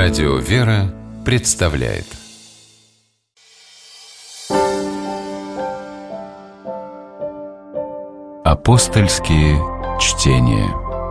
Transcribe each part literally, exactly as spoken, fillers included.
Радио «Вера» представляет Апостольские чтения.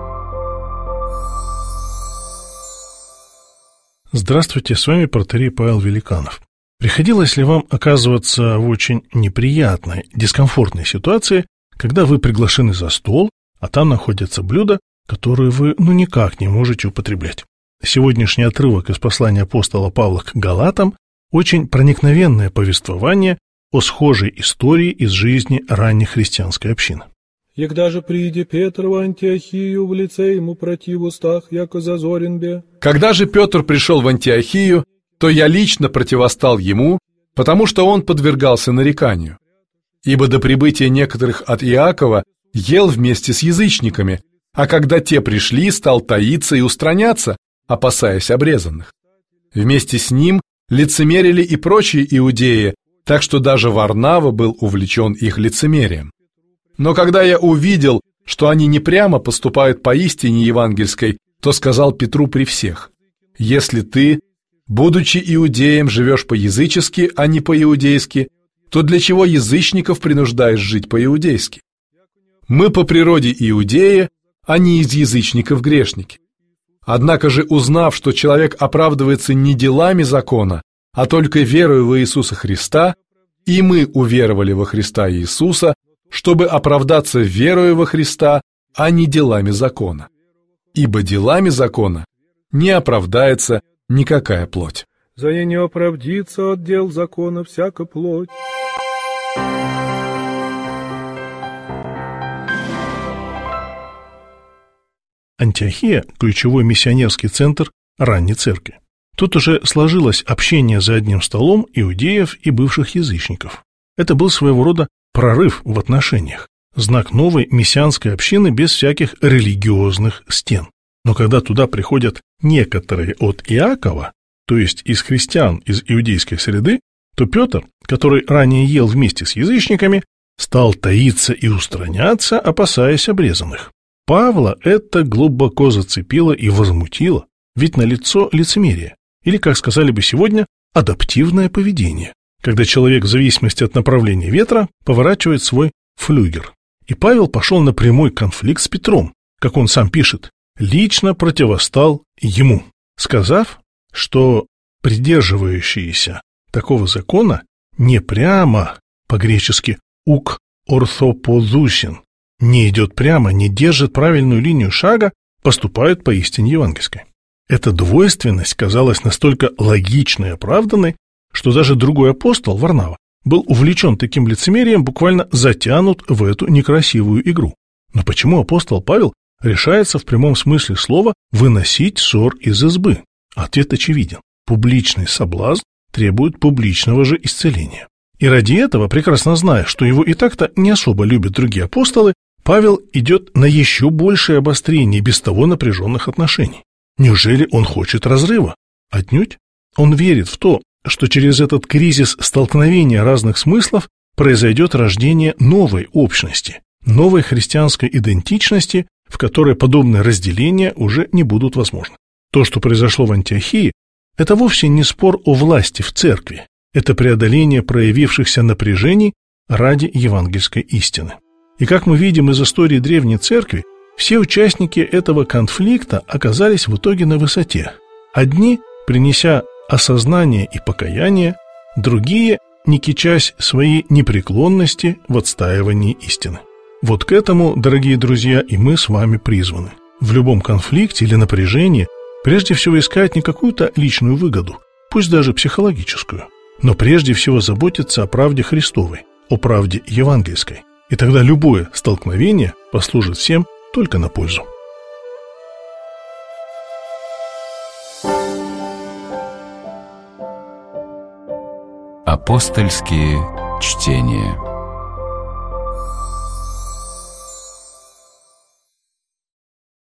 Здравствуйте, с вами протоиерей Павел Великанов. Приходилось ли вам оказываться в очень неприятной, дискомфортной ситуации, когда вы приглашены за стол, а там находятся блюда, которые вы ну никак не можете употреблять? Сегодняшний отрывок из послания апостола Павла к Галатам – очень проникновенное повествование о схожей истории из жизни ранней христианской общины. «Егда же прииде Петр в Антиохию, в лице ему против устах, яко зазорен бе». Когда же Петр пришел в Антиохию, то я лично противостал ему, потому что он подвергался нареканию. Ибо до прибытия некоторых от Иакова ел вместе с язычниками, а когда те пришли, стал таиться и устраняться, опасаясь обрезанных. Вместе с ним лицемерили и прочие иудеи, так что даже Варнава был увлечен их лицемерием. Но когда я увидел, что они не прямо поступают по истине евангельской, то сказал Петру при всех: «Если ты, будучи иудеем, живешь по-язычески, а не по-иудейски, то для чего язычников принуждаешь жить по-иудейски? Мы по природе иудеи, а не из язычников грешники. Однако же, узнав, что человек оправдывается не делами закона, а только верою во Иисуса Христа, и мы уверовали во Христа Иисуса, чтобы оправдаться верою во Христа, а не делами закона. Ибо делами закона не оправдается никакая плоть». «За и не оправдится от дел закона всяка плоть». Антиохия – ключевой миссионерский центр ранней церкви. Тут уже сложилось общение за одним столом иудеев и бывших язычников. Это был своего рода прорыв в отношениях, знак новой мессианской общины без всяких религиозных стен. Но когда туда приходят некоторые от Иакова, то есть из христиан из иудейской среды, то Петр, который ранее ел вместе с язычниками, стал таиться и устраняться, опасаясь обрезанных. Павла это глубоко зацепило и возмутило, ведь налицо лицемерие, или, как сказали бы сегодня, адаптивное поведение, когда человек в зависимости от направления ветра поворачивает свой флюгер. И Павел пошел на прямой конфликт с Петром, как он сам пишет, лично противостал ему, сказав, что придерживающиеся такого закона не прямо, по-гречески «ук орθοποδούσιν», не идет прямо, не держит правильную линию шага, поступают по истине евангельской. Эта двойственность казалась настолько логичной и оправданной, что даже другой апостол, Варнава, был увлечен таким лицемерием, буквально затянут в эту некрасивую игру. Но почему апостол Павел решается в прямом смысле слова выносить ссор из избы? Ответ очевиден. Публичный соблазн требует публичного же исцеления. И ради этого, прекрасно зная, что его и так-то не особо любят другие апостолы, Павел идет на еще большее обострение без того напряженных отношений. Неужели он хочет разрыва? Отнюдь. Он верит в то, что через этот кризис столкновения разных смыслов произойдет рождение новой общности, новой христианской идентичности, в которой подобные разделения уже не будут возможны. То, что произошло в Антиохии, это вовсе не спор о власти в церкви, это преодоление проявившихся напряжений ради евангельской истины. И как мы видим из истории Древней Церкви, все участники этого конфликта оказались в итоге на высоте. Одни, принеся осознание и покаяние, другие, не кичась своей непреклонности в отстаивании истины. Вот к этому, дорогие друзья, и мы с вами призваны. В любом конфликте или напряжении прежде всего искать не какую-то личную выгоду, пусть даже психологическую, но прежде всего заботиться о правде Христовой, о правде евангельской. И тогда любое столкновение послужит всем только на пользу. Апостольские чтения.